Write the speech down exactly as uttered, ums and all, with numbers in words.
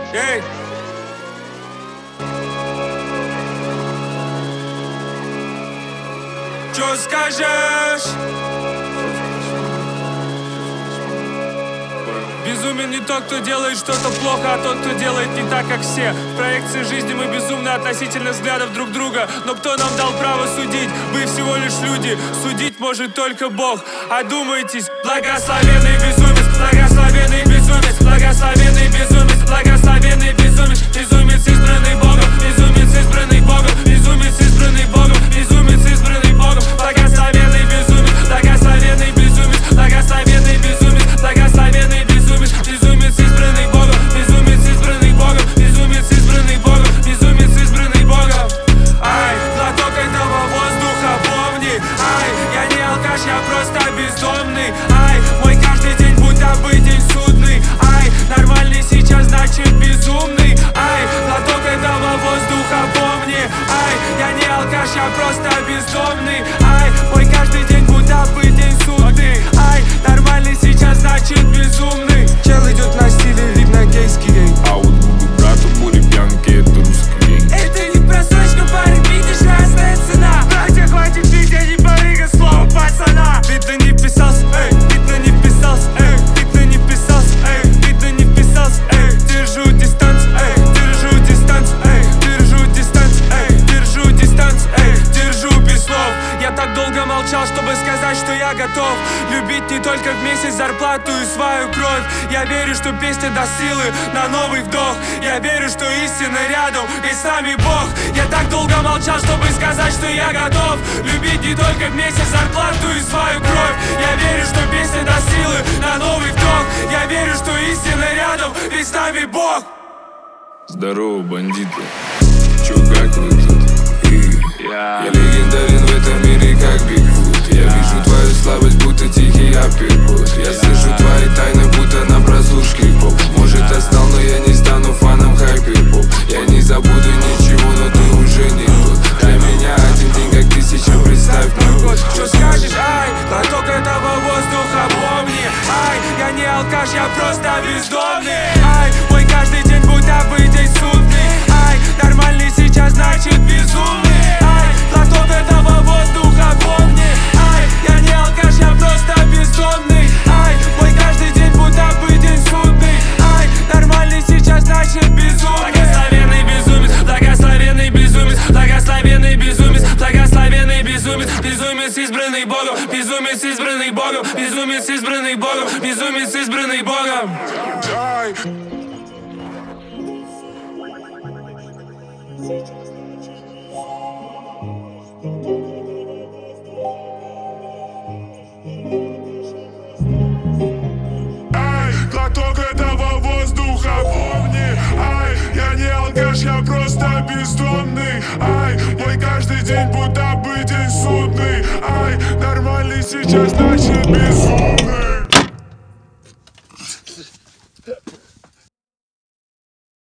Эй! Чё скажешь? Безумен не тот, кто делает что-то плохо, а тот, кто делает не так, как все. В проекции жизни мы безумны относительно взглядов друг друга. Но кто нам дал право судить? Вы всего лишь люди, судить может только Бог. Одумайтесь, благословенный безумец, благословенный безумец, благословенный безумец, благословенный безумец, безумец избранный Богом, безумец избранный Богом, безумец избранный Богом, безумец избранный Богом, благословенный безумец, благословенный безумец, благословенный безумец, благословенный безумец, безумец избранный Богом, безумец избранный Богом, безумец избранный Богом, безумец избранный Богом. Ай, глоток этого воздуха, помни, ай, я не алкаш, я просто бездомный, ай, мой каждый день будто бы день судный, ай, нормальный сейчас значит безумный, ай, глоток этого воздуха, помни, ай, я не алкаш, я просто бездомный, ай, мой каждый день будто бы день судный, ай, нормальный сейчас значит безумный. Чел идет на стиле, видно гейский гей. А вот буду брату бури пьянки, это русский гей. Это не просрочка, парень, видишь, разная цена. Братья, хватит пить, я не барыга, слово пацана. Видно не вписался, эй, видно не вписался, эй, видно не вписался, эй, видно не вписался, эй. Держу дистанцию, эй, держу дистанцию, эй, держу дистанцию, эй, держу дистанцию, эй, держу без слов. Я так долго молчал, чтобы сказать, что я готов любить не только в месяц зарплату и свою кровь. Я верю, что песня даст силы на новый вдох. Я верю, что истина рядом и с нами Бог. Я так долго молчал, чтобы сказать, что я готов любить не только в месяц зарплату и свою кровь. Я верю, что песня даст силы на новый вдох. Я верю, что истина рядом и с нами Бог. Здорово, бандиты. Чё, как вы тут? И я, я легендарен в этом мире, как Бигфут. Я вижу твою слабость, будто тихий апперкот. Я слышу твои тайны, будто на прослушке поп. Может, я стал, но я не стану фаном хайпер-поп. Я не забуду ничего, но ты уже не тот. Для меня один день, как тысяча, представь мой год. Что скажешь, ай, глоток этого воздуха, помни, ай, я не алкаш, я просто бездомный, ай, мой каждый день будто бы день судный, ай, нормальный сейчас значит безумный, ай, глоток этого воздуха, помни, ай, я не алкаш, я просто бездомный, ай, мой каждый день будто бы день судный, ай, нормальный сейчас значит безумный. Благословенный безумец, благословенный безумец, благословенный безумец, благословенный безумец, безумец избранный Богом, безумец избранный Богом, безумец избранный Богом, безумец избранный Богом. Ай. Ай, глоток этого воздуха, помни, ай, я не алкаш, я просто бездомный, ай, мой каждый день будто бы день судный, ай, нормальный сейчас значит безумный.